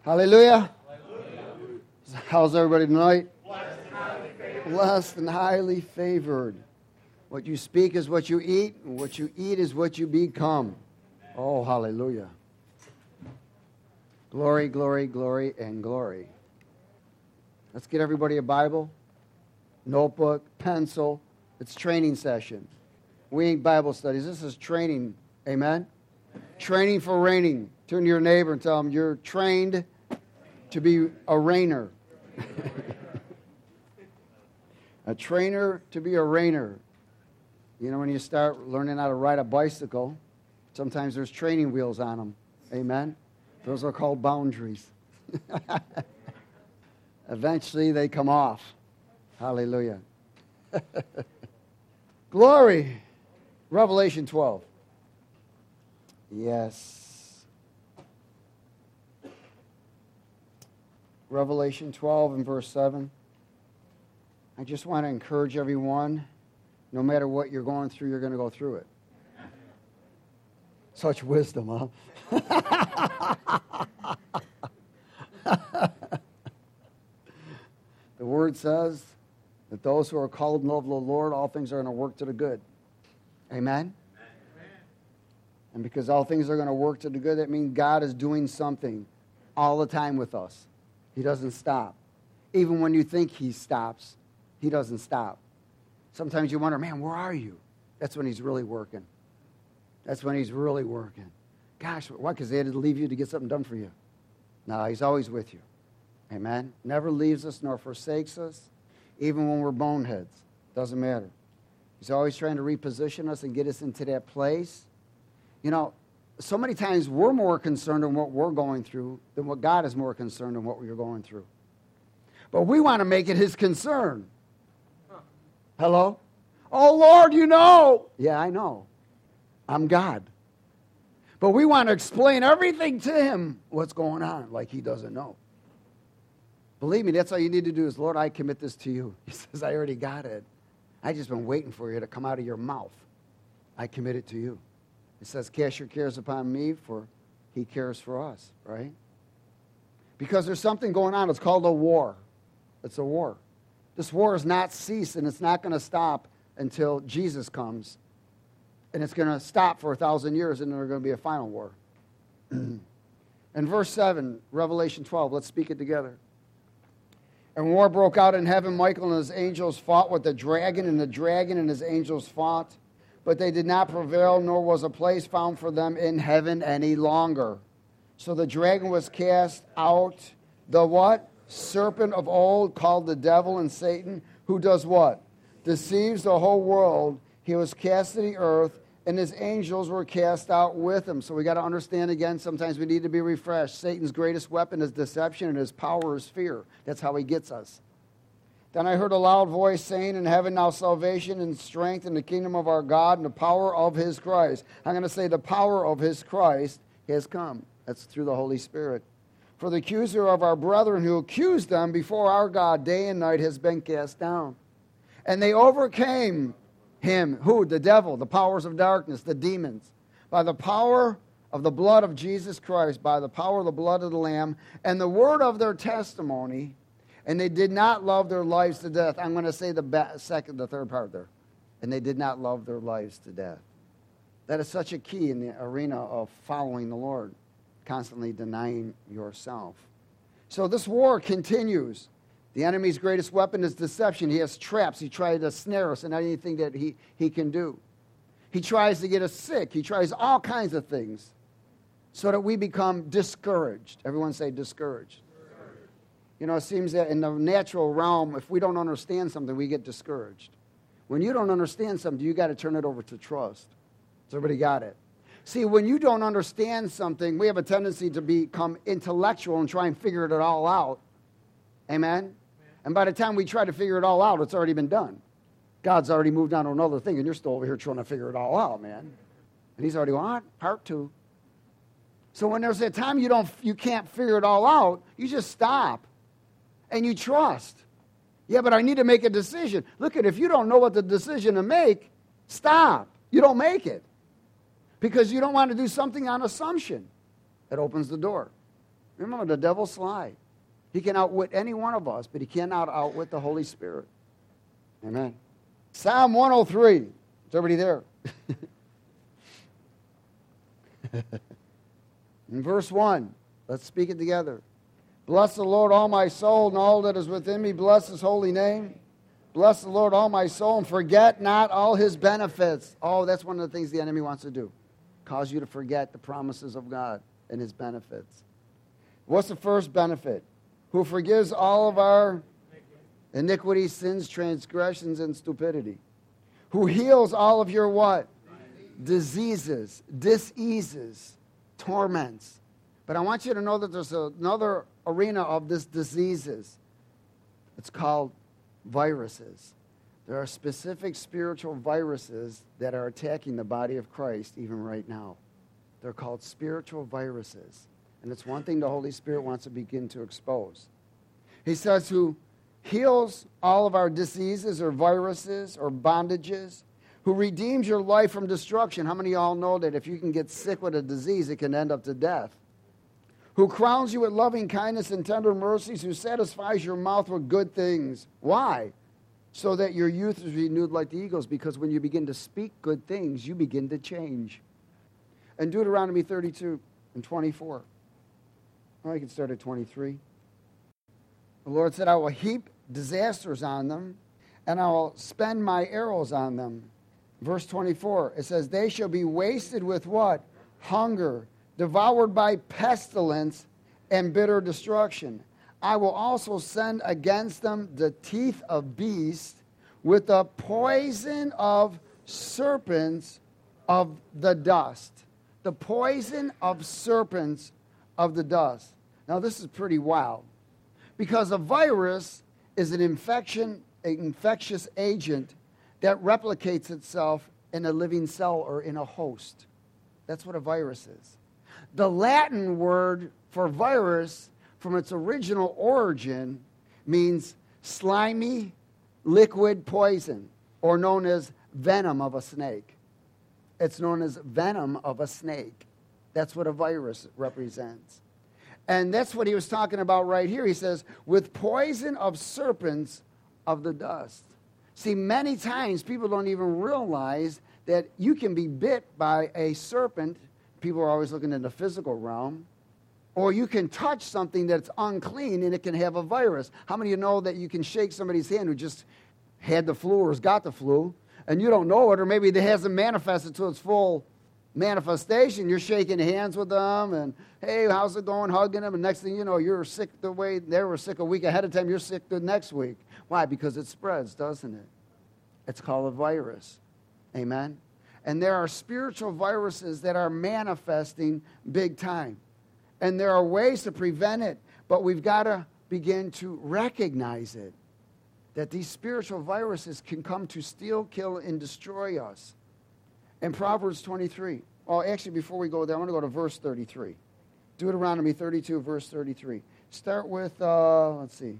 Hallelujah. How's everybody tonight? Blessed and highly favored. What you speak is what you eat, and what you eat is what you become. Oh, hallelujah. Glory, glory, glory, and glory. Let's get everybody a Bible, notebook, pencil. It's training session. We ain't Bible studies. This is training. Amen? Training for reigning. Turn to your neighbor and tell them you're trained to be a reigner. A trainer to be a reigner. You know, when you start learning how to ride a bicycle, sometimes there's training wheels on them. Amen? Those are called boundaries. Eventually, they come off. Hallelujah. Glory. Revelation 12. Yes. Revelation 12 and verse 7. I just want to encourage everyone, no matter what you're going through, you're going to go through it. Such wisdom, huh? The Word says that those who are called and love the Lord, all things are going to work to the good. Amen? And because all things are going to work to the good, that means God is doing something all the time with us. He doesn't stop. Even when you think He stops, He doesn't stop. Sometimes you wonder, man, where are you? That's when He's really working. That's when He's really working. Gosh, why? Because they had to leave you to get something done for you. No, He's always with you. Amen? Never leaves us nor forsakes us, even when we're boneheads. Doesn't matter. He's always trying to reposition us and get us into that place. You know, so many times we're more concerned in what we're going through than what God is more concerned in what we're going through. But we want to make it His concern. Hello? Oh, Lord, you know. Yeah, I know. I'm God. But we want to explain everything to Him, what's going on, like He doesn't know. Believe me, that's all you need to do is, Lord, I commit this to you. He says, I already got it. I just been waiting for you to come out of your mouth. I commit it to you. It says, cast your cares upon me, for He cares for us, right? Because there's something going on. It's called a war. It's a war. This war has not ceased, and it's not going to stop until Jesus comes. And it's going to stop for 1,000 years, and there's going to be a final war. In verse 7, Revelation 12, let's speak it together. And war broke out in heaven. Michael and his angels fought with the dragon, and the dragon and his angels fought. But they did not prevail, nor was a place found for them in heaven any longer. So the dragon was cast out, the what? Serpent of old, called the devil and Satan, who does what? Deceives the whole world. He was cast to the earth, and his angels were cast out with him. So we got to understand again, sometimes we need to be refreshed. Satan's greatest weapon is deception, and his power is fear. That's how he gets us. Then I heard a loud voice saying in heaven, now salvation and strength in the kingdom of our God and the power of His Christ. I'm going to say the power of His Christ has come. That's through the Holy Spirit. For the accuser of our brethren who accused them before our God day and night has been cast down. And they overcame him. Who? The devil, the powers of darkness, the demons. By the power of the blood of Jesus Christ, by the power of the blood of the Lamb, and the word of their testimony. And they did not love their lives to death. I'm going to say the third part there. And they did not love their lives to death. That is such a key in the arena of following the Lord. Constantly denying yourself. So this war continues. The enemy's greatest weapon is deception. He has traps. He tries to snare us in anything that he can do. He tries to get us sick. He tries all kinds of things so that we become discouraged. Everyone say discouraged. You know, it seems that in the natural realm, if we don't understand something, we get discouraged. When you don't understand something, you got to turn it over to trust. Has everybody got it? See, when you don't understand something, we have a tendency to become intellectual and try and figure it all out. Amen? And by the time we try to figure it all out, it's already been done. God's already moved on to another thing, and you're still over here trying to figure it all out, man. And He's already on part 2. So when there's a time you can't figure it all out, you just stop. And you trust. Yeah, but I need to make a decision. Look, if you don't know what the decision to make, stop. You don't make it. Because you don't want to do something on assumption. That opens the door. Remember, the devil's sly. He can outwit any one of us, but he cannot outwit the Holy Spirit. Amen. Psalm 103. Is everybody there? In verse 1, let's speak it together. Bless the Lord, all my soul, and all that is within me. Bless his holy name. Bless the Lord, all my soul, and forget not all his benefits. Oh, that's one of the things the enemy wants to do. Cause you to forget the promises of God and his benefits. What's the first benefit? Who forgives all of our iniquities, sins, transgressions, and stupidity. Who heals all of your what? Diseases, diseases, torments. But I want you to know that there's another arena of this diseases. It's called viruses. There are specific spiritual viruses that are attacking the body of Christ even right now. They're called spiritual viruses. And it's one thing the Holy Spirit wants to begin to expose. He says, who heals all of our diseases or viruses or bondages, who redeems your life from destruction. How many of y'all know that if you can get sick with a disease, it can end up to death? Who crowns you with loving kindness and tender mercies, who satisfies your mouth with good things. Why? So that your youth is renewed like the eagles, because when you begin to speak good things, you begin to change. And Deuteronomy 32 and 24. Oh, you can start at 23. The Lord said, I will heap disasters on them, and I will spend my arrows on them. Verse 24, it says, they shall be wasted with what? Hunger, devoured by pestilence and bitter destruction. I will also send against them the teeth of beasts with the poison of serpents of the dust. The poison of serpents of the dust. Now, this is pretty wild, because a virus is an infectious agent that replicates itself in a living cell or in a host. That's what a virus is. The Latin word for virus, from its original origin, means slimy, liquid poison, or known as venom of a snake. It's known as venom of a snake. That's what a virus represents. And that's what he was talking about right here. He says, with poison of serpents of the dust. See, many times people don't even realize that you can be bit by a serpent. People are always looking in the physical realm. Or you can touch something that's unclean and it can have a virus. How many of you know that you can shake somebody's hand who just had the flu or has got the flu, and you don't know it, or maybe it hasn't manifested to its full manifestation? You're shaking hands with them, and hey, how's it going, hugging them, and next thing you know, you're sick the way they were sick a week ahead of time, you're sick the next week. Why? Because it spreads, doesn't it? It's called a virus. Amen? And there are spiritual viruses that are manifesting big time. And there are ways to prevent it, but we've got to begin to recognize it, that these spiritual viruses can come to steal, kill, and destroy us. In Proverbs 23, well, actually, before we go there, I want to go to verse 33. Deuteronomy 32, verse 33. Start with, let's see.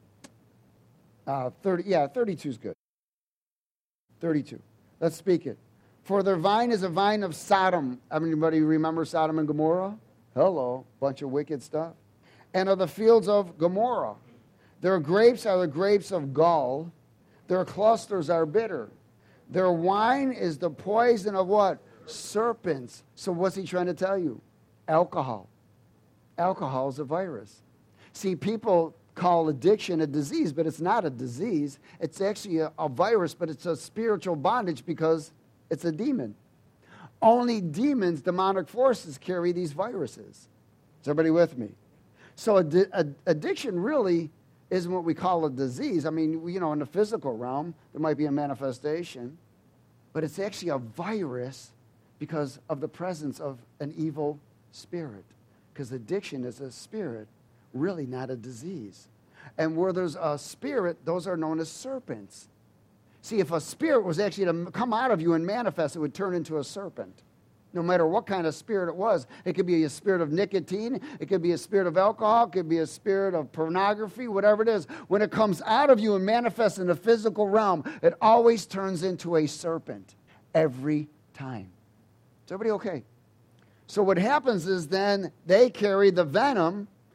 32 is good. 32. Let's speak it. For their vine is a vine of Sodom. Anybody remember Sodom and Gomorrah? Hello, bunch of wicked stuff. And of the fields of Gomorrah. Their grapes are the grapes of gall. Their clusters are bitter. Their wine is the poison of what? Serpents. So what's he trying to tell you? Alcohol. Alcohol is a virus. See, people call addiction a disease, but it's not a disease. It's actually a virus, but it's a spiritual bondage because it's a demon. Only demons, demonic forces, carry these viruses. Is everybody with me? So addiction really isn't what we call a disease. I mean, you know, in the physical realm, there might be a manifestation, but it's actually a virus because of the presence of an evil spirit. Because addiction is a spirit, really not a disease. And where there's a spirit, those are known as serpents. See, if a spirit was actually to come out of you and manifest, it would turn into a serpent. No matter what kind of spirit it was. It could be a spirit of nicotine. It could be a spirit of alcohol. It could be a spirit of pornography, whatever it is. When it comes out of you and manifests in the physical realm, it always turns into a serpent every time. Is everybody okay? So what happens is then they carry the venom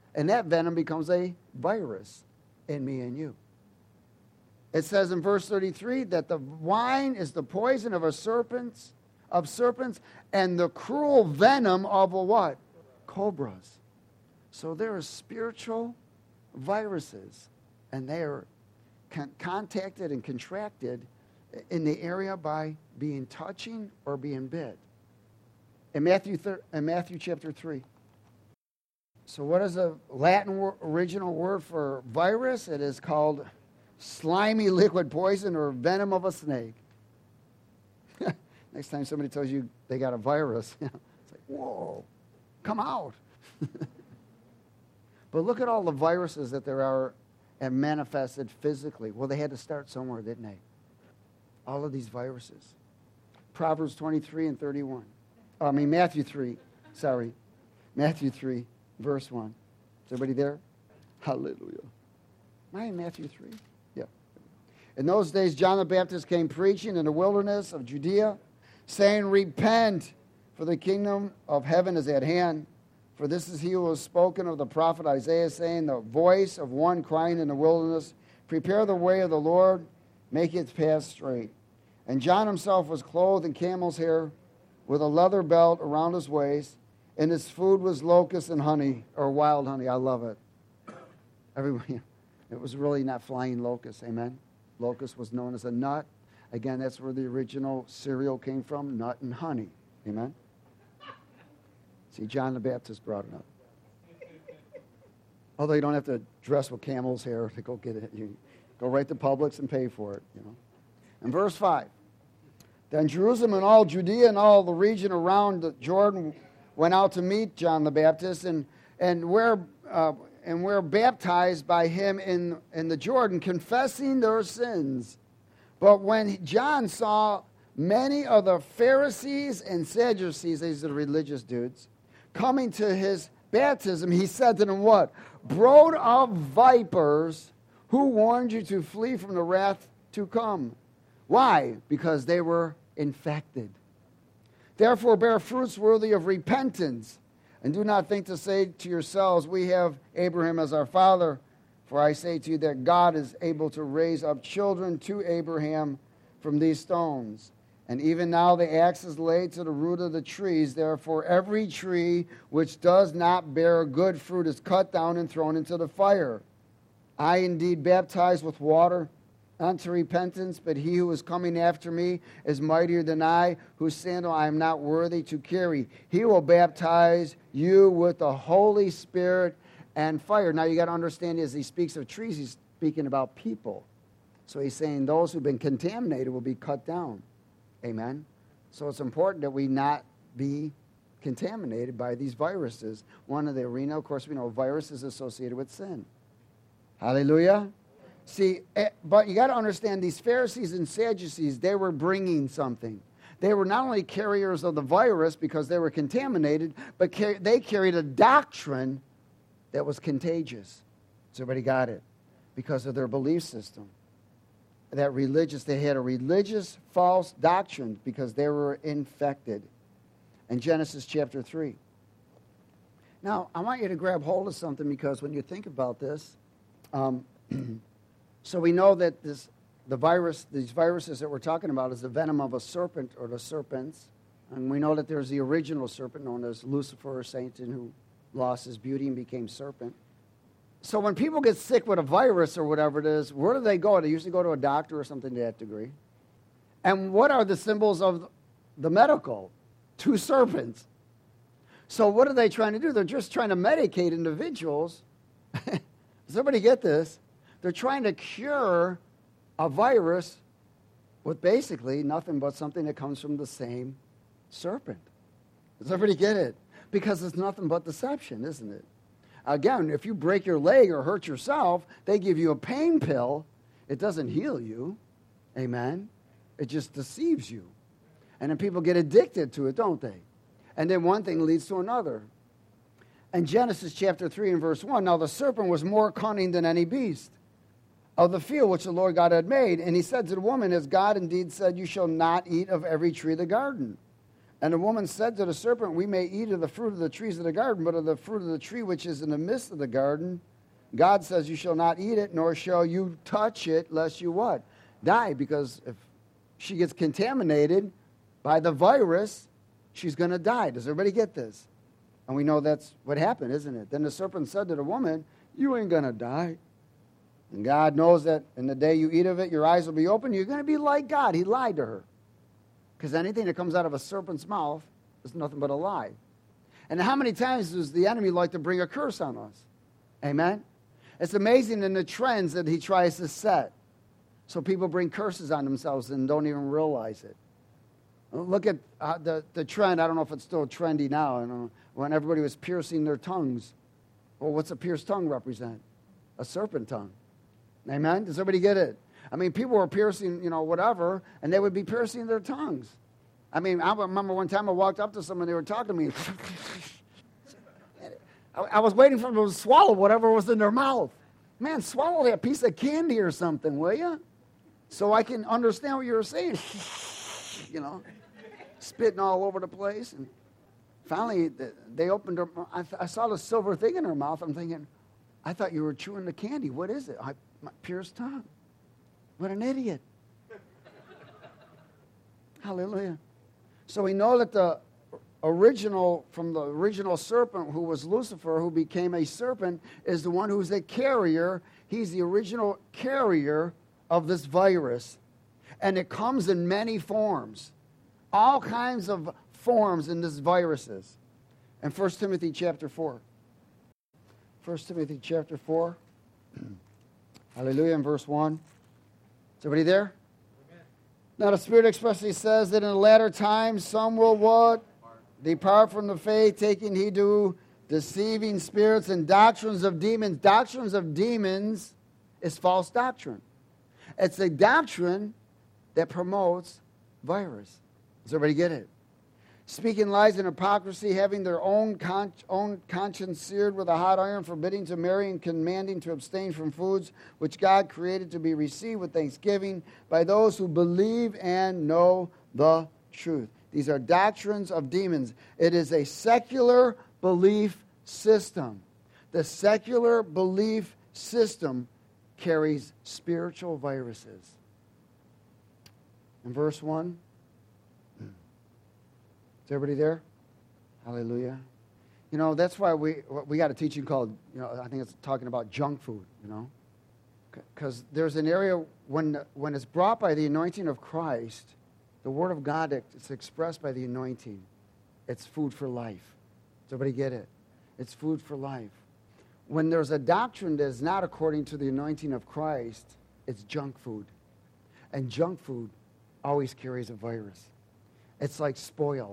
And that venom becomes a virus in me and you. It says in verse 33 that the wine is the poison of serpents, and the cruel venom of a what? Cobras. So there are spiritual viruses, and they are contacted and contracted in the area by being touching or being bit. In Matthew chapter 3. So what is the Latin original word for virus? It is called slimy liquid poison or venom of a snake. Next time somebody tells you they got a virus, it's like, whoa, come out. But look at all the viruses that there are and manifested physically. Well, they had to start somewhere, didn't they? All of these viruses. Proverbs 23 and 31. Matthew 3, verse 1. Is everybody there? Hallelujah. Am I in Matthew 3? Yeah. In those days, John the Baptist came preaching in the wilderness of Judea, saying, repent, for the kingdom of heaven is at hand. For this is he who was spoken of the prophet Isaiah, saying, the voice of one crying in the wilderness, prepare the way of the Lord, make its path straight. And John himself was clothed in camel's hair, with a leather belt around his waist, and his food was locusts and honey, or wild honey. I love it. Everybody, it was really not flying locusts, amen? Locust was known as a nut. Again, that's where the original cereal came from, nut and honey, amen? See, John the Baptist brought it up. Although you don't have to dress with camel's hair to go get it. You go right to Publix and pay for it, you know. In verse 5, then Jerusalem and all Judea and all the region around the Jordan went out to meet John the Baptist and were baptized by him in the Jordan, confessing their sins. But when John saw many of the Pharisees and Sadducees, these are the religious dudes, coming to his baptism, he said to them, what? Brood of vipers, who warned you to flee from the wrath to come? Why? Because they were infected. Therefore bear fruits worthy of repentance, and do not think to say to yourselves, we have Abraham as our father. For I say to you that God is able to raise up children to Abraham from these stones. And even now the axe is laid to the root of the trees. Therefore every tree which does not bear good fruit is cut down and thrown into the fire. I indeed baptize with water unto repentance, but he who is coming after me is mightier than I, whose sandal I am not worthy to carry. He will baptize you with the Holy Spirit and fire. Now you got to understand, as he speaks of trees, he's speaking about people. So he's saying those who've been contaminated will be cut down. Amen? So it's important that we not be contaminated by these viruses. One of the arena, of course, we know viruses associated with sin. Hallelujah? See, but you got to understand, these Pharisees and Sadducees, they were bringing something. They were not only carriers of the virus because they were contaminated, but they carried a doctrine that was contagious. So everybody got it? Because of their belief system. They had a religious false doctrine because they were infected. In Genesis chapter 3. Now, I want you to grab hold of something, because when you think about this, so we know that these viruses that we're talking about is the venom of a serpent or the serpents. And we know that there's the original serpent known as Lucifer, Satan, who lost his beauty and became serpent. So when people get sick with a virus or whatever it is, where do they go? They usually go to a doctor or something to that degree. And what are the symbols of the medical? Two serpents. So what are they trying to do? They're just trying to medicate individuals. Does everybody get this? They're trying to cure a virus with basically nothing but something that comes from the same serpent. Does everybody get it? Because it's nothing but deception, isn't it? Again, if you break your leg or hurt yourself, they give you a pain pill. It doesn't heal you. Amen? It just deceives you. And then people get addicted to it, don't they? And then one thing leads to another. In Genesis chapter 3 and verse 1, now the serpent was more cunning than any beast of the field which the Lord God had made. And he said to the woman, as God indeed said, you shall not eat of every tree of the garden. And the woman said to the serpent, we may eat of the fruit of the trees of the garden, but of the fruit of the tree which is in the midst of the garden, God says you shall not eat it, nor shall you touch it, lest you what? Die. Because if she gets contaminated by the virus, she's going to die. Does everybody get this? And we know that's what happened, isn't it? Then the serpent said to the woman, you ain't going to die. And God knows that in the day you eat of it, your eyes will be open. You're going to be like God. He lied to her. Because anything that comes out of a serpent's mouth is nothing but a lie. And how many times does the enemy like to bring a curse on us? Amen? It's amazing in the trends that he tries to set. So people bring curses on themselves and don't even realize it. Look at the trend. I don't know if it's still trendy now. I don't know, when everybody was piercing their tongues. Well, what's a pierced tongue represent? A serpent tongue. Amen? Does everybody get it? I mean, people were piercing, whatever, and they would be piercing their tongues. I mean, I remember one time I walked up to someone, they were talking to me. I was waiting for them to swallow whatever was in their mouth. Man, swallow that piece of candy or something, will you? So I can understand what you were saying. Spitting all over the place. And finally, they opened her mouth. I saw the silver thing in her mouth. I'm thinking, I thought you were chewing the candy. What is it? My pierced tongue. What an idiot. Hallelujah. So we know that from the original serpent who was Lucifer, who became a serpent, is the one who's a carrier. He's the original carrier of this virus. And it comes in many forms. All kinds of forms in this viruses. And 1 Timothy chapter 4. 1 Timothy chapter 4. Hallelujah, in verse 1. Is everybody there? Amen. Now the Spirit expressly says that in the latter times some will what? Depart from the faith, taking heed to deceiving spirits and doctrines of demons. Doctrines of demons is false doctrine. It's a doctrine that promotes virus. Does everybody get it? Speaking lies and hypocrisy, having their own conscience seared with a hot iron, forbidding to marry and commanding to abstain from foods which God created to be received with thanksgiving by those who believe and know the truth. These are doctrines of demons. It is a secular belief system. The secular belief system carries spiritual viruses. In verse 1, is everybody there? Hallelujah. That's why we got a teaching called, I think it's talking about junk food, Because there's an area when it's brought by the anointing of Christ, the Word of God, it's expressed by the anointing. It's food for life. Does everybody get it? It's food for life. When there's a doctrine that is not according to the anointing of Christ, it's junk food. And junk food always carries a virus. It's like spoiled.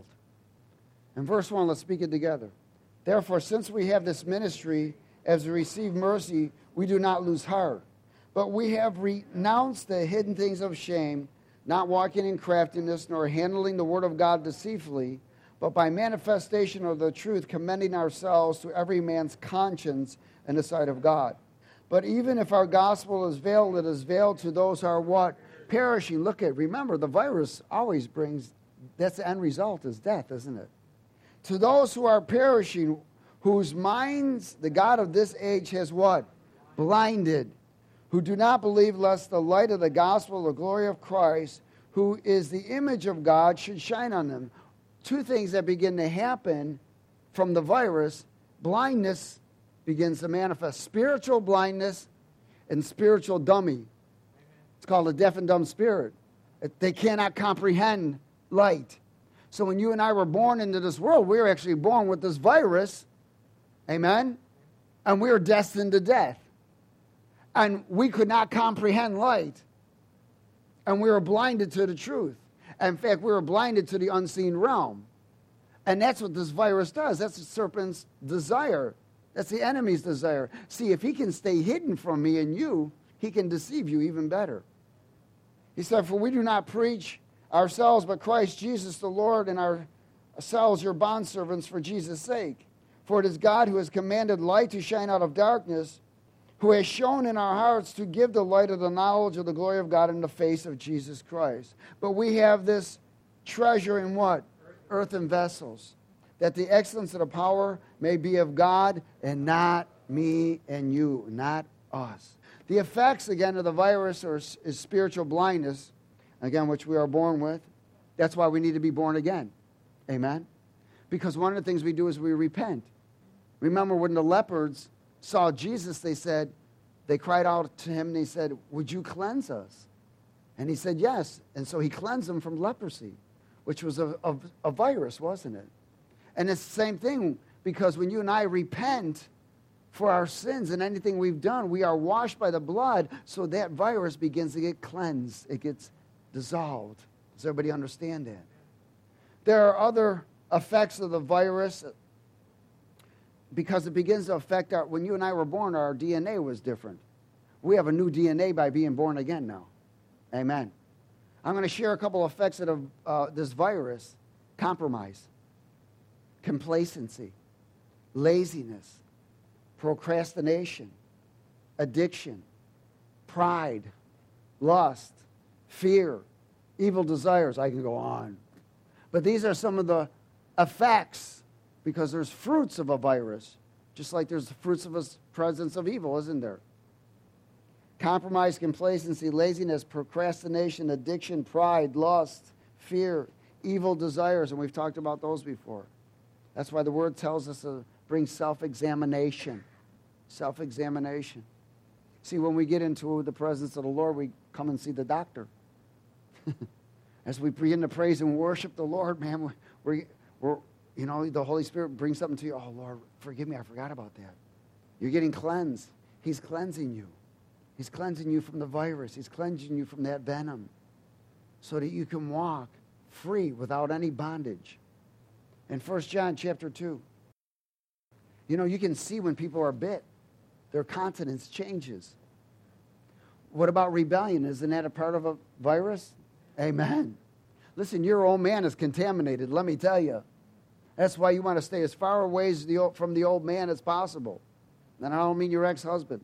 In verse 1, let's speak it together. Therefore, since we have this ministry, as we receive mercy, we do not lose heart. But we have renounced the hidden things of shame, not walking in craftiness, nor handling the word of God deceitfully, but by manifestation of the truth, commending ourselves to every man's conscience in the sight of God. But even if our gospel is veiled, it is veiled to those who are what? Perishing. Remember, the virus always brings, that's the end result, is death, isn't it? To those who are perishing, whose minds the God of this age has what? Blinded. Who do not believe lest the light of the gospel, the glory of Christ, who is the image of God, should shine on them. Two things that begin to happen from the virus. Blindness begins to manifest. Spiritual blindness and spiritual dummy. It's called a deaf and dumb spirit. They cannot comprehend light. So when you and I were born into this world, we were actually born with this virus. Amen? And we were destined to death. And we could not comprehend light. And we were blinded to the truth. In fact, we were blinded to the unseen realm. And that's what this virus does. That's the serpent's desire. That's the enemy's desire. See, if he can stay hidden from me and you, he can deceive you even better. He said, for we do not preach ourselves, but Christ Jesus the Lord, and ourselves your bondservants for Jesus' sake. For it is God who has commanded light to shine out of darkness, who has shown in our hearts to give the light of the knowledge of the glory of God in the face of Jesus Christ. But we have this treasure in what? earthen vessels, that the excellence of the power may be of God and not me and you, not us. The effects, again, of the virus is spiritual blindness, again, which we are born with. That's why we need to be born again. Amen? Because one of the things we do is we repent. Remember when the lepers saw Jesus, they cried out to him and they said, would you cleanse us? And he said, yes. And so he cleansed them from leprosy, which was a virus, wasn't it? And it's the same thing, because when you and I repent for our sins and anything we've done, we are washed by the blood, so that virus begins to get cleansed. It gets dissolved. Does everybody understand that? There are other effects of the virus, because it begins to affect when you and I were born, our DNA was different. We have a new DNA by being born again now. Amen. I'm going to share a couple of effects of this virus. Compromise, complacency, laziness, procrastination, addiction, pride, lust, fear, evil desires. I can go on. But these are some of the effects, because there's fruits of a virus, just like there's the fruits of a presence of evil, isn't there? Compromise, complacency, laziness, procrastination, addiction, pride, lust, fear, evil desires, and we've talked about those before. That's why the Word tells us to bring self-examination. Self-examination. See, when we get into the presence of the Lord, we come and see the doctor. As we begin to praise and worship the Lord, man, we're the Holy Spirit brings something to you. Oh, Lord, forgive me, I forgot about that. You're getting cleansed. He's cleansing you. He's cleansing you from the virus. He's cleansing you from that venom so that you can walk free without any bondage. In 1 John chapter 2, you can see when people are bit, their countenance changes. What about rebellion? Isn't that a part of a virus? Amen. Listen, your old man is contaminated, let me tell you. That's why you want to stay as far away from the old man as possible. And I don't mean your ex-husband.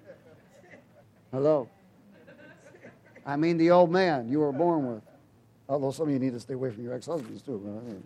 Hello. I mean the old man you were born with. Although some of you need to stay away from your ex-husbands too.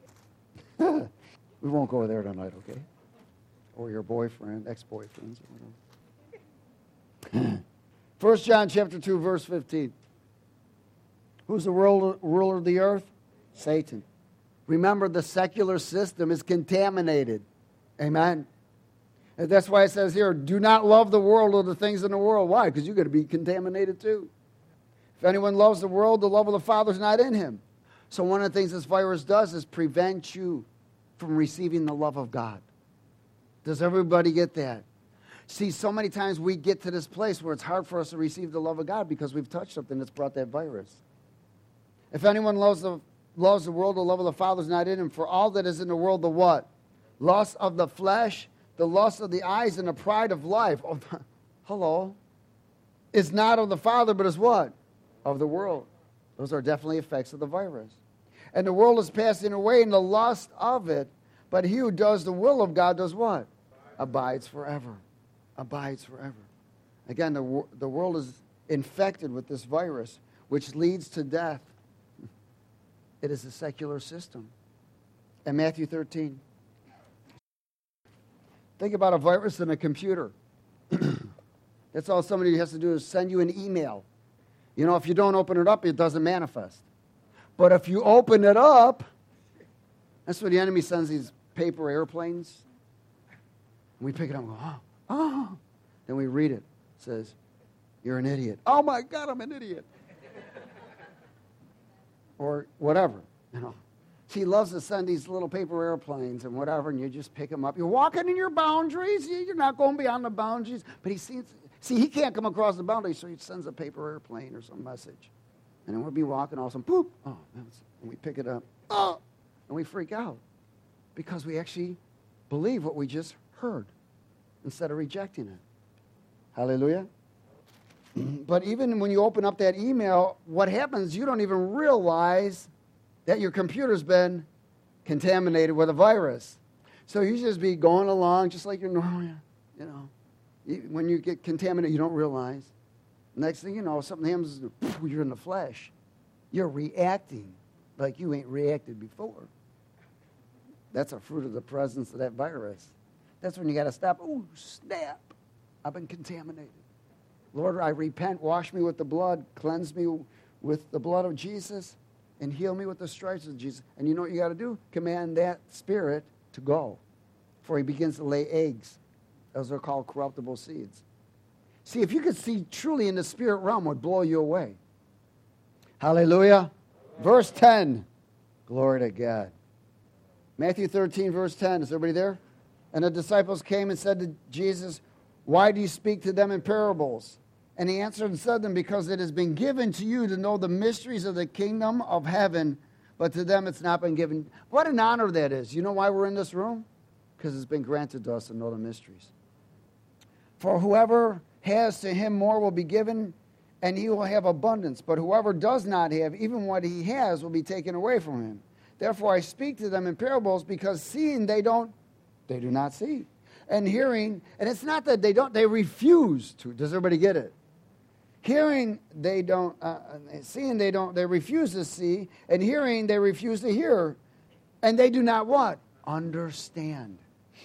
We won't go there tonight, okay? Or your boyfriend, ex-boyfriends, or whatever. 1 John chapter 2, verse 15. Who's the ruler of the earth? Satan. Remember, the secular system is contaminated. Amen? And that's why it says here, do not love the world or the things in the world. Why? Because you're going to be contaminated too. If anyone loves the world, the love of the Father is not in him. So one of the things this virus does is prevent you from receiving the love of God. Does everybody get that? See, so many times we get to this place where it's hard for us to receive the love of God because we've touched something that's brought that virus. If anyone loves the world, the love of the Father is not in him. For all that is in the world, the what? Lust of the flesh, the lust of the eyes, and the pride of life. Oh, hello. It's not of the Father, but is what? Of the world. Those are definitely effects of the virus. And the world is passing away in the lust of it, but he who does the will of God does what? Abides forever. Abides forever. Again, the world is infected with this virus, which leads to death. It is a secular system. And Matthew 13. Think about a virus in a computer. That's all somebody has to do is send you an email. If you don't open it up, it doesn't manifest. But if you open it up, that's what the enemy sends these paper airplanes. And we pick it up and go, oh. Then we read it. It says, you're an idiot. Oh my God, I'm an idiot. Or whatever, He loves to send these little paper airplanes and whatever, and you just pick them up. You're walking in your boundaries. You're not going beyond the boundaries. But he can't come across the boundary, so he sends a paper airplane or some message. And then we'll be walking, all of a sudden, poop. Oh, and we pick it up. Oh, and we freak out because we actually believe what we just heard instead of rejecting it. Hallelujah. But even when you open up that email, what happens, you don't even realize that your computer's been contaminated with a virus. So you just be going along just like you're normal, When you get contaminated, you don't realize. Next thing you know, something happens, you're in the flesh. You're reacting like you ain't reacted before. That's a fruit of the presence of that virus. That's when you got to stop. Oh, snap. I've been contaminated. Lord, I repent. Wash me with the blood. Cleanse me with the blood of Jesus. And heal me with the stripes of Jesus. And you know what you got to do? Command that spirit to go before he begins to lay eggs. Those are called corruptible seeds. See, if you could see truly in the spirit realm, it would blow you away. Hallelujah. Verse 10. Glory to God. Matthew 13, verse 10. Is everybody there? And the disciples came and said to Jesus, why do you speak to them in parables? And he answered and said to them, because it has been given to you to know the mysteries of the kingdom of heaven, but to them it's not been given. What an honor that is. You know why we're in this room? Because it's been granted to us to know the mysteries. For whoever has, to him more will be given, and he will have abundance. But whoever does not have, even what he has will be taken away from him. Therefore I speak to them in parables, because seeing they do not see. And hearing, and it's not that they refuse to. Does everybody get it? Hearing, they don't, seeing, they refuse to see, and hearing, they refuse to hear. And they do not what? Understand.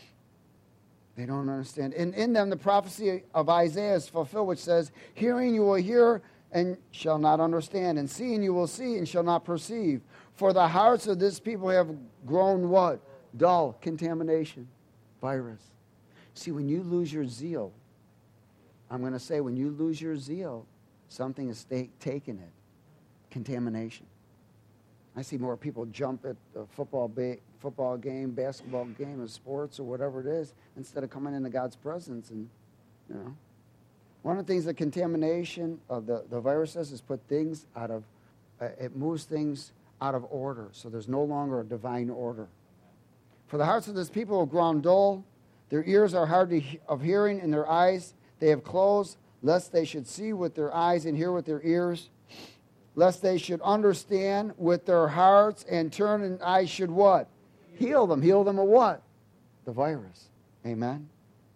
They don't understand. And in them, the prophecy of Isaiah is fulfilled, which says, hearing you will hear and shall not understand, and seeing you will see and shall not perceive. For the hearts of this people have grown what? Dull. Contamination. Virus. See, when you lose your zeal, I'm going to say, when you lose your zeal, something is taking it. Contamination. I see more people jump at a football game, basketball game, or sports, or whatever it is, instead of coming into God's presence. And, you know, one of the things that contamination of the virus does is put things out of, it moves things out of order. So there's no longer a divine order. For the hearts of this people have grown dull. Their ears are hard of hearing, and their eyes they have closed, lest they should see with their eyes and hear with their ears, lest they should understand with their hearts and turn, and I should what? Heal them. Heal them of what? The virus. Amen?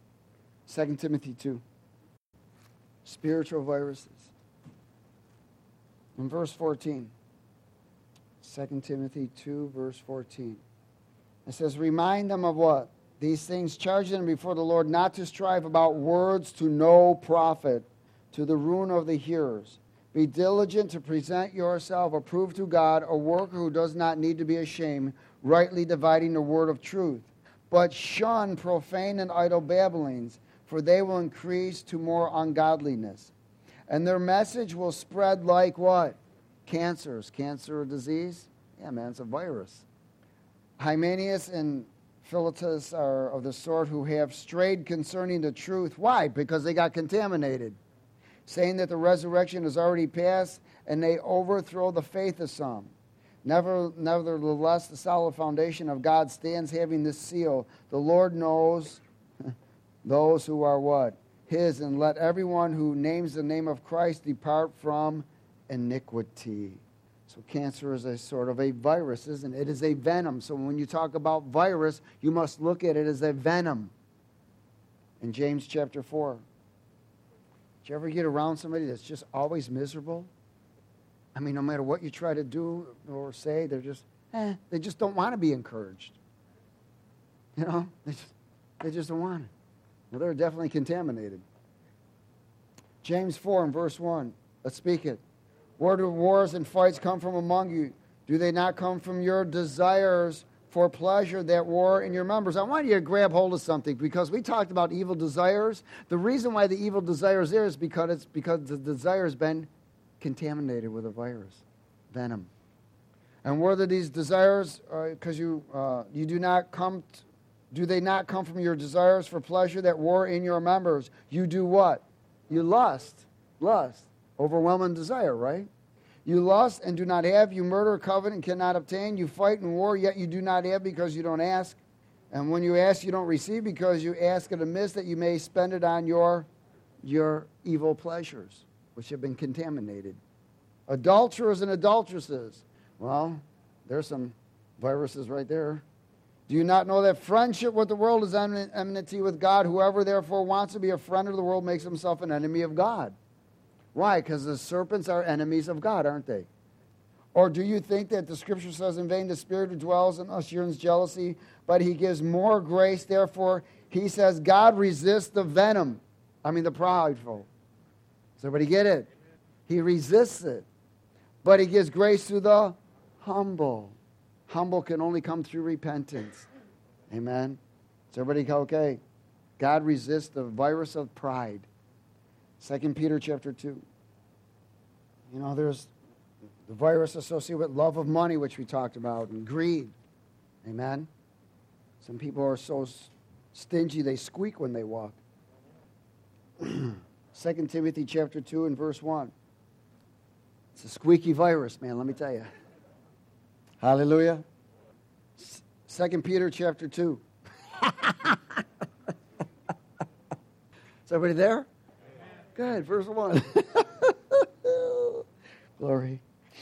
2 Timothy 2. Spiritual viruses. In verse 14. 2 Timothy 2, verse 14. It says, remind them of what? These things, charge them before the Lord not to strive about words to no profit, to the ruin of the hearers. Be diligent to present yourself approved to God, a worker who does not need to be ashamed, rightly dividing the word of truth. But shun profane and idle babblings, for they will increase to more ungodliness. And their message will spread like what? Cancers. Cancer or disease? Yeah, man, it's a virus. Hymenaeus and Philetus are of the sort who have strayed concerning the truth. Why? Because they got contaminated. Saying that the resurrection is already past, and they overthrow the faith of some. Nevertheless, the solid foundation of God stands, having this seal. The Lord knows those who are what? His, and let everyone who names the name of Christ depart from iniquity. So cancer is a sort of a virus, isn't it? It is a venom. So when you talk about virus, you must look at it as a venom. In James chapter 4. Did you ever get around somebody that's just always miserable? I mean, no matter what you try to do or say, they're just, they just don't want to be encouraged. You know, they just don't want it. Well, they're definitely contaminated. James 4 and verse 1. Let's speak it. Where do wars and fights come from among you? Do they not come from your desires for pleasure that war in your members? I want you to grab hold of something, because we talked about evil desires. The reason why the evil desire is there is because the desire has been contaminated with a virus, venom. And whether these desires, because you do not come, do they not come from your desires for pleasure that war in your members? You do what? You lust, overwhelming desire, right? You lust and do not have. You murder, covet, and cannot obtain. You fight and war, yet you do not have because you don't ask. And when you ask, you don't receive because you ask it amiss, that you may spend it on your evil pleasures, which have been contaminated. Adulterers and adulteresses. Well, there's some viruses right there. Do you not know that friendship with the world is enmity with God? Whoever therefore wants to be a friend of the world makes himself an enemy of God. Why? Because the serpents are enemies of God, aren't they? Or do you think that the scripture says in vain the spirit who dwells in us yearns jealousy, but he gives more grace? Therefore, he says, God resists the the prideful. Does everybody get it? He resists it. But he gives grace to the humble. Humble can only come through repentance. Amen? Is everybody okay? God resists the virus of pride. 2 Peter chapter 2. You know, there's the virus associated with love of money, which we talked about, and greed. Amen? Some people are so stingy they squeak when they walk. 2 Timothy chapter 2 and verse 1. It's a squeaky virus, man, let me tell you. Hallelujah. 2 Peter chapter 2. Is everybody there? Good, verse 1. Glory.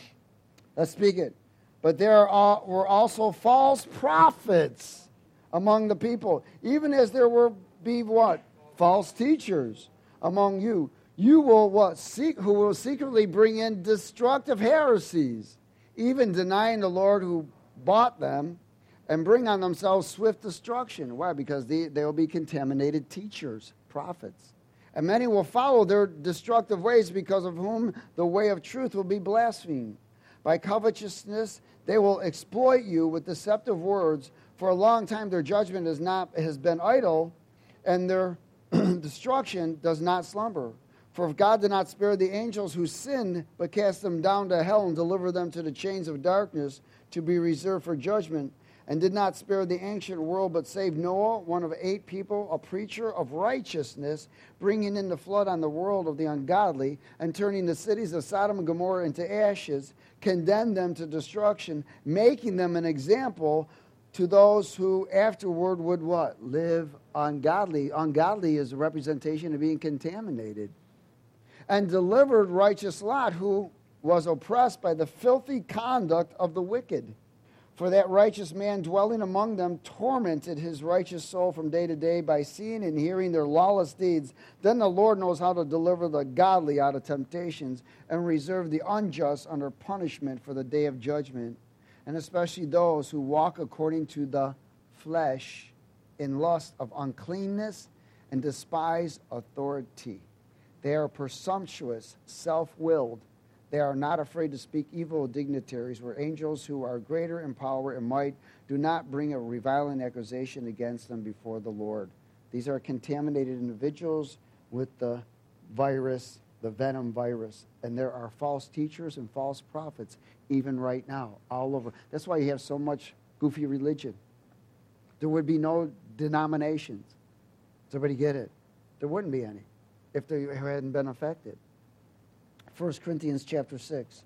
Let's speak it. But there were also false prophets among the people, even as there will be what? False teachers among you. You will what? Who will secretly bring in destructive heresies, even denying the Lord who bought them, and bring on themselves swift destruction. Why? Because they will be contaminated teachers, prophets. And many will follow their destructive ways, because of whom the way of truth will be blasphemed. By covetousness they will exploit you with deceptive words. For a long time their judgment has been idle, and their destruction does not slumber. For if God did not spare the angels who sinned, but cast them down to hell and delivered them to the chains of darkness to be reserved for judgment, and did not spare the ancient world, but saved Noah, one of 8 people, a preacher of righteousness, bringing in the flood on the world of the ungodly, and turning the cities of Sodom and Gomorrah into ashes, condemned them to destruction, making them an example to those who afterward would what? Live ungodly. Ungodly is a representation of being contaminated. And delivered righteous Lot, who was oppressed by the filthy conduct of the wicked. For that righteous man dwelling among them tormented his righteous soul from day to day by seeing and hearing their lawless deeds. Then the Lord knows how to deliver the godly out of temptations and reserve the unjust under punishment for the day of judgment, and especially those who walk according to the flesh in lust of uncleanness and despise authority. They are presumptuous, self-willed. They are not afraid to speak evil of dignitaries, where angels who are greater in power and might do not bring a reviling accusation against them before the Lord. These are contaminated individuals with the virus, the venom virus. And there are false teachers and false prophets even right now, all over. That's why you have so much goofy religion. There would be no denominations. Does everybody get it? There wouldn't be any if they hadn't been affected. 1 Corinthians chapter 6.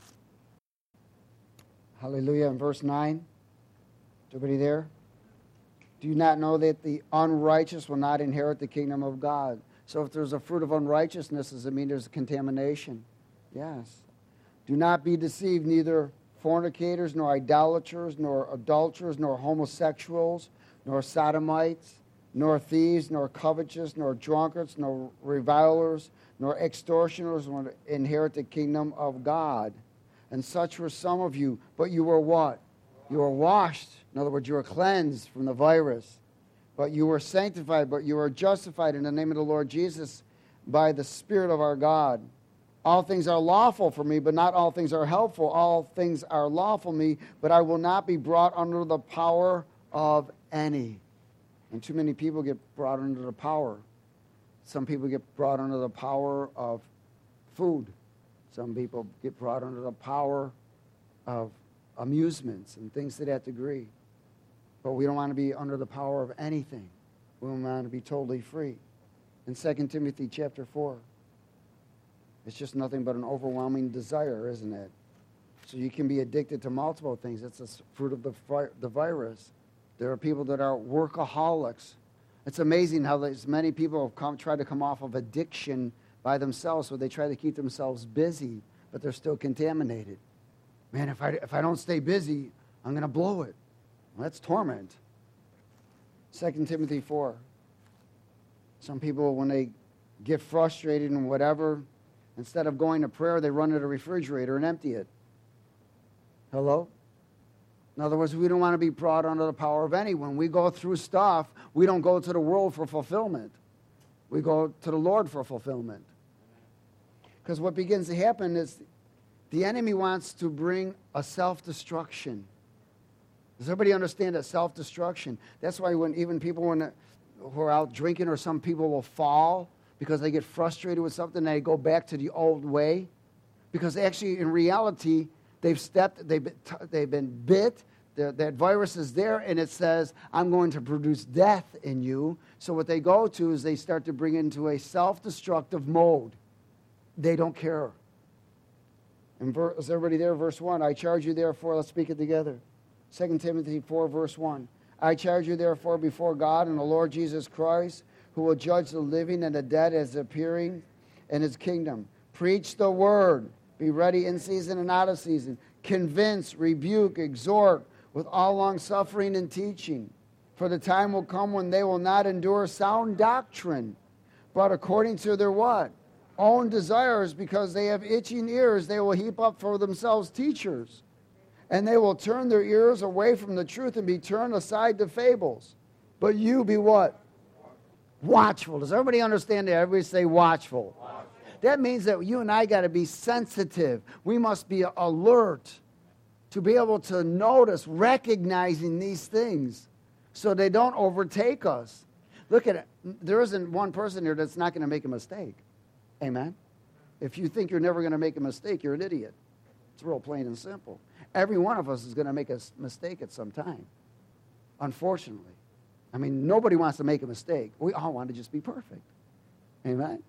Hallelujah. In verse 9. Everybody there? Do you not know that the unrighteous will not inherit the kingdom of God? So if there's a fruit of unrighteousness, does it mean there's a contamination? Yes. Do not be deceived, neither fornicators, nor idolaters, nor adulterers, nor homosexuals, nor sodomites, nor thieves, nor covetous, nor drunkards, nor revilers, nor extortioners will inherit the kingdom of God. And such were some of you. But you were what? You were washed. In other words, you were cleansed from the virus. But you were sanctified, but you were justified in the name of the Lord Jesus by the Spirit of our God. All things are lawful for me, but not all things are helpful. All things are lawful me, but I will not be brought under the power of any. And too many people get brought under the power. Some people get brought under the power of food. Some people get brought under the power of amusements and things to that degree. But we don't want to be under the power of anything. We want to be totally free. In 2 Timothy chapter 4, it's just nothing but an overwhelming desire, isn't it? So you can be addicted to multiple things. It's a fruit of the virus. There are people that are workaholics. It's amazing how many people have tried to come off of addiction by themselves, so they try to keep themselves busy, but they're still contaminated. Man, if I don't stay busy, I'm going to blow it. Well, that's torment. 2 Timothy 4. Some people, when they get frustrated and whatever, instead of going to prayer, they run to the refrigerator and empty it. Hello? In other words, we don't want to be brought under the power of any. When we go through stuff, we don't go to the world for fulfillment. We go to the Lord for fulfillment. Because what begins to happen is the enemy wants to bring a self-destruction. Does everybody understand that self-destruction? That's why when even people who are out drinking, or some people will fall because they get frustrated with something, they go back to the old way. Because actually, in reality, they've been bit. That virus is there, and it says, I'm going to produce death in you. So what they go to is they start to bring into a self-destructive mode. They don't care. Is everybody there? Verse 1, I charge you therefore, let's speak it together. 2 Timothy 4, verse 1. I charge you therefore before God and the Lord Jesus Christ, who will judge the living and the dead as appearing in his kingdom. Preach the word. Be ready in season and out of season. Convince, rebuke, exhort with all long-suffering and teaching. For the time will come when they will not endure sound doctrine, but according to their what? Own desires, because they have itching ears, they will heap up for themselves teachers. And they will turn their ears away from the truth and be turned aside to fables. But you be what? Watchful. Does everybody understand that? Everybody say watchful. That means that you and I got to be sensitive. We must be alert to be able to notice, recognizing these things so they don't overtake us. Look at it. There isn't one person here that's not going to make a mistake. Amen? If you think you're never going to make a mistake, you're an idiot. It's real plain and simple. Every one of us is going to make a mistake at some time, unfortunately. I mean, nobody wants to make a mistake. We all want to just be perfect. Amen?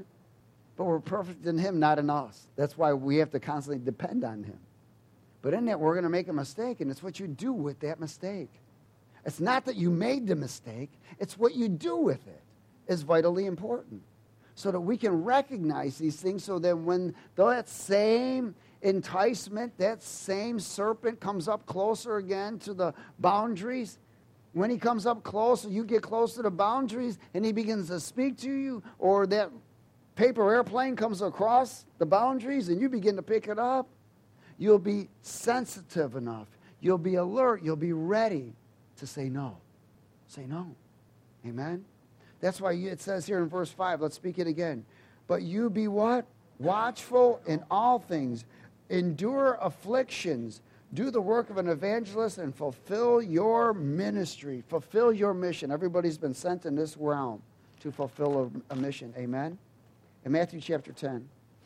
But we're perfect in him, not in us. That's why we have to constantly depend on him. But in that, we're going to make a mistake, and it's what you do with that mistake. It's not that you made the mistake. It's what you do with it is vitally important. So that we can recognize these things, so that when that same enticement, that same serpent comes up closer again to the boundaries, when he comes up closer, you get close to the boundaries, and he begins to speak to you, or that paper airplane comes across the boundaries, and you begin to pick it up, you'll be sensitive enough. You'll be alert. You'll be ready to say no. Say no. Amen? That's why it says here in verse 5, let's speak it again. But you be what? Watchful in all things. Endure afflictions. Do the work of an evangelist and fulfill your ministry. Fulfill your mission. Everybody's been sent in this realm to fulfill a mission. Amen? In Matthew chapter 10.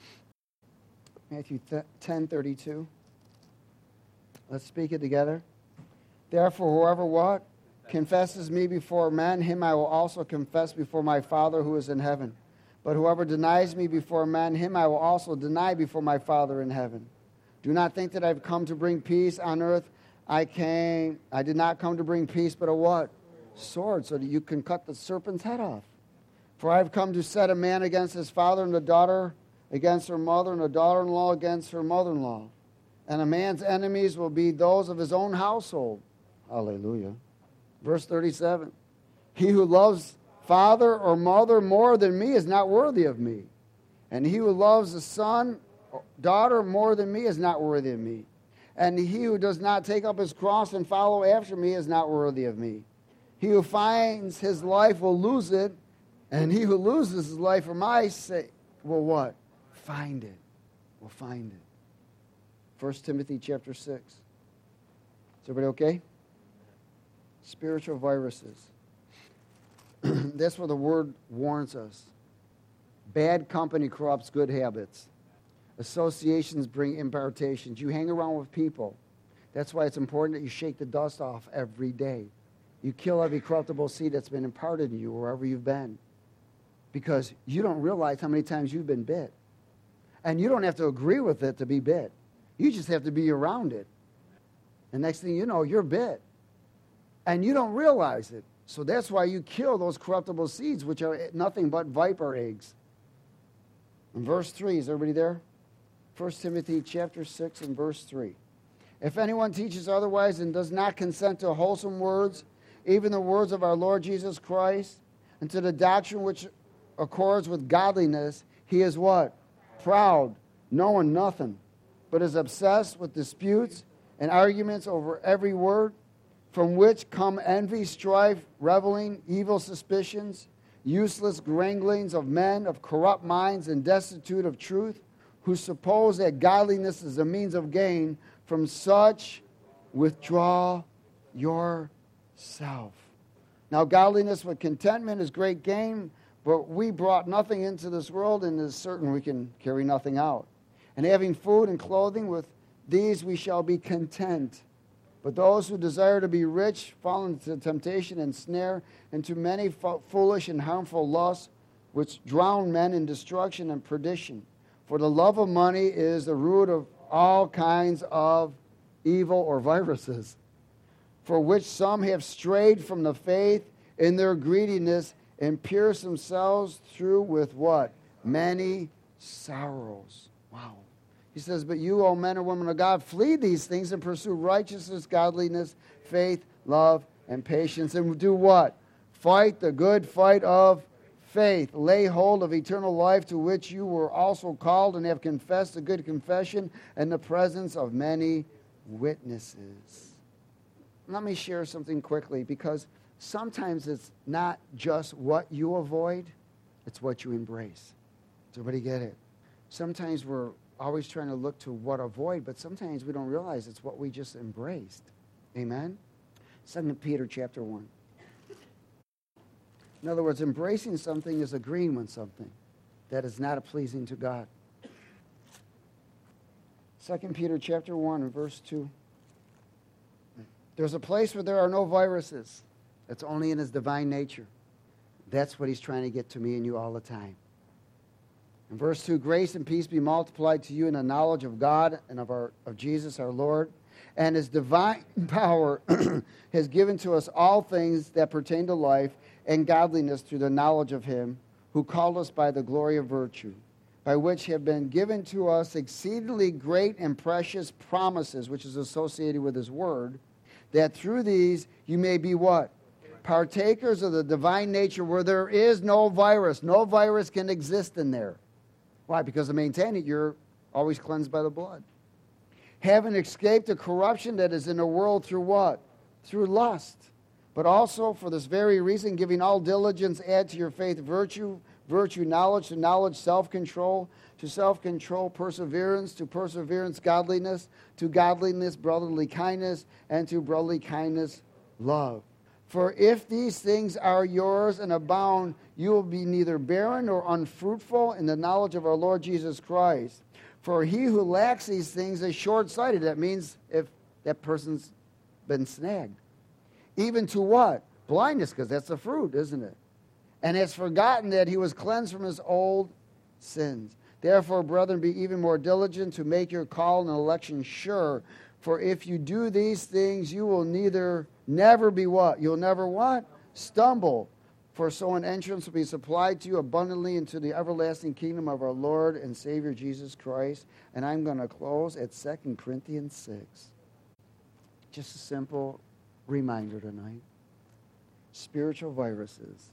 Matthew 10:32. Let's speak it together. Therefore, whoever what? Confesses me before men, him I will also confess before my Father who is in heaven. But whoever denies me before men, him I will also deny before my Father in heaven. Do not think that I've come to bring peace on earth. I did not come to bring peace, but a what? Sword, so that you can cut the serpent's head off. For I have come to set a man against his father, and a daughter against her mother, and a daughter-in-law against her mother-in-law. And a man's enemies will be those of his own household. Hallelujah. Verse 37. He who loves father or mother more than me is not worthy of me. And he who loves a son or daughter more than me is not worthy of me. And he who does not take up his cross and follow after me is not worthy of me. He who finds his life will lose it, and he who loses his life for my sake will what? Find it. Will find it. 1 Timothy chapter 6. Is everybody okay? Spiritual viruses. That's where the word warns us. Bad company corrupts good habits. Associations bring impartations. You hang around with people. That's why it's important that you shake the dust off every day. You kill every corruptible seed that's been imparted in you wherever you've been. Because you don't realize how many times you've been bit. And you don't have to agree with it to be bit. You just have to be around it. And next thing you know, you're bit. And you don't realize it. So that's why you kill those corruptible seeds, which are nothing but viper eggs. In verse 3, is everybody there? 1 Timothy chapter 6 and verse 3. If anyone teaches otherwise and does not consent to wholesome words, even the words of our Lord Jesus Christ, and to the doctrine which accords with godliness, he is what? Proud, knowing nothing, but is obsessed with disputes and arguments over every word, from which come envy, strife, reveling, evil suspicions, useless wranglings of men of corrupt minds and destitute of truth, who suppose that godliness is a means of gain. From such withdraw yourself. Now godliness with contentment is great gain, but we brought nothing into this world, and it is certain we can carry nothing out. And having food and clothing, with these we shall be content. But those who desire to be rich fall into temptation and snare, into many foolish and harmful lusts, which drown men in destruction and perdition. For the love of money is the root of all kinds of evil or viruses, for which some have strayed from the faith in their greediness, and pierced themselves through with what? Many sorrows. Wow. He says, but you, O men and women of God, flee these things and pursue righteousness, godliness, faith, love, and patience. And do what? Fight the good fight of faith. Lay hold of eternal life, to which you were also called and have confessed a good confession in the presence of many witnesses. Let me share something quickly, because sometimes it's not just what you avoid, it's what you embrace. Does everybody get it? Sometimes we're always trying to look to what avoid, but sometimes we don't realize it's what we just embraced. Amen? 2 Peter chapter 1. In other words, embracing something is agreeing with something that is not pleasing to God. 2 Peter chapter 1 and verse 2. There's a place where there are no viruses. It's only in his divine nature. That's what he's trying to get to me and you all the time. In verse 2, grace and peace be multiplied to you in the knowledge of God and of Jesus our Lord, and his divine power has given to us all things that pertain to life and godliness through the knowledge of him who called us by the glory of virtue, by which have been given to us exceedingly great and precious promises, which is associated with his word, that through these you may be what? Partakers of the divine nature, where there is no virus. No virus can exist in there. Why? Because to maintain it, you're always cleansed by the blood. Having escaped the corruption that is in the world through what? Through lust. But also for this very reason, giving all diligence, add to your faith virtue, virtue knowledge, to knowledge self-control, to self-control perseverance, to perseverance godliness, to godliness brotherly kindness, and to brotherly kindness love. For if these things are yours and abound, you will be neither barren nor unfruitful in the knowledge of our Lord Jesus Christ. For he who lacks these things is short-sighted. That means if that person's been snagged. Even to what? Blindness, because that's the fruit, isn't it? And has forgotten that he was cleansed from his old sins. Therefore, brethren, be even more diligent to make your call and election sure. For if you do these things, you will never be what? You'll never what? Stumble. For so an entrance will be supplied to you abundantly into the everlasting kingdom of our Lord and Savior Jesus Christ. And I'm going to close at 2 Corinthians 6. Just a simple reminder tonight. Spiritual viruses.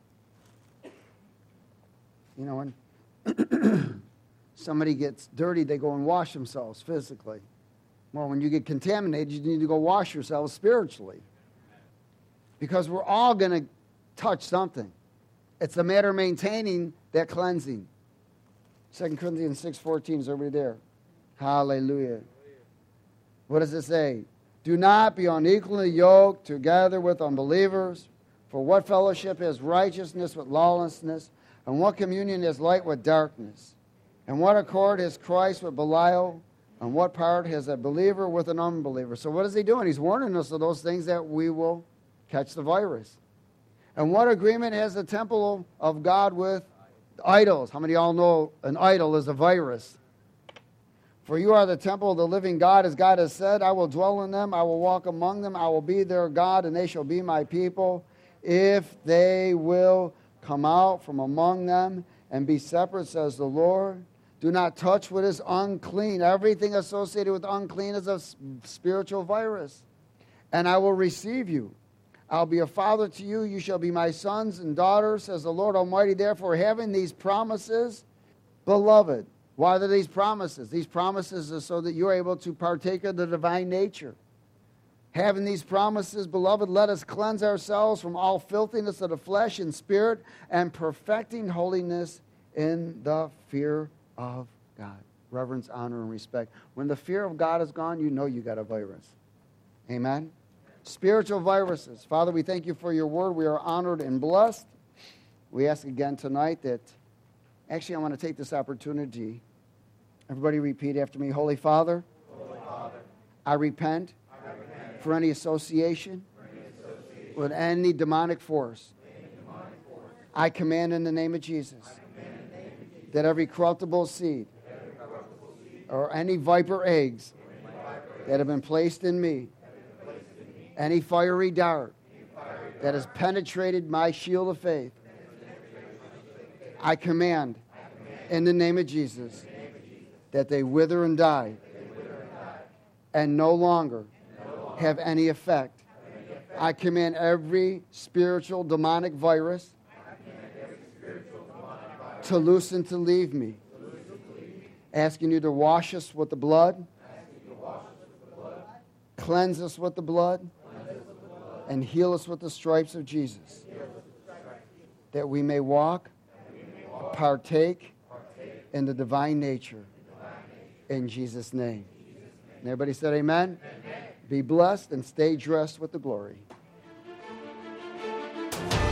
You know, when somebody gets dirty, they go and wash themselves physically. Well, when you get contaminated, you need to go wash yourselves spiritually. Because we're all going to touch something. It's a matter of maintaining that cleansing. 2 Corinthians 6:14, is everybody there? Hallelujah. What does it say? Do not be unequally yoked together with unbelievers. For what fellowship has righteousness with lawlessness? And what communion has light with darkness? And what accord has Christ with Belial? And what part has a believer with an unbeliever? So what is he doing? He's warning us of those things that we will catch the virus. And what agreement has the temple of God with idols? How many of y'all know an idol is a virus? For you are the temple of the living God, as God has said, I will dwell in them, I will walk among them, I will be their God, and they shall be my people. If they will come out from among them and be separate, says the Lord. Do not touch what is unclean. Everything associated with unclean is a spiritual virus. And I will receive you. I'll be a father to you. You shall be my sons and daughters, says the Lord Almighty. Therefore, having these promises, beloved, Why are these promises? These promises are so that you're able to partake of the divine nature. Having these promises, beloved, let us cleanse ourselves from all filthiness of the flesh and spirit, and perfecting holiness in the fear of God. Reverence, honor, and respect. When the fear of God is gone, you know you got a virus. Amen? Spiritual viruses. Father, we thank you for your word. We are honored and blessed. We ask again tonight that, actually I want to take this opportunity. Everybody repeat after me. Holy Father, I repent for any association with any demonic force. I command in the name of Jesus that every corruptible seed or any viper eggs that have been placed in me, any fiery dart that has penetrated my shield of faith, I command in the name of Jesus that they wither and die and no longer have any effect. I command every spiritual demonic virus to loose and to leave me, asking you to wash us with the blood, cleanse us with the blood, and heal us with the stripes of Jesus, that we may walk, partake in the divine nature. In Jesus' name. And everybody said amen? Be blessed and stay dressed with the glory.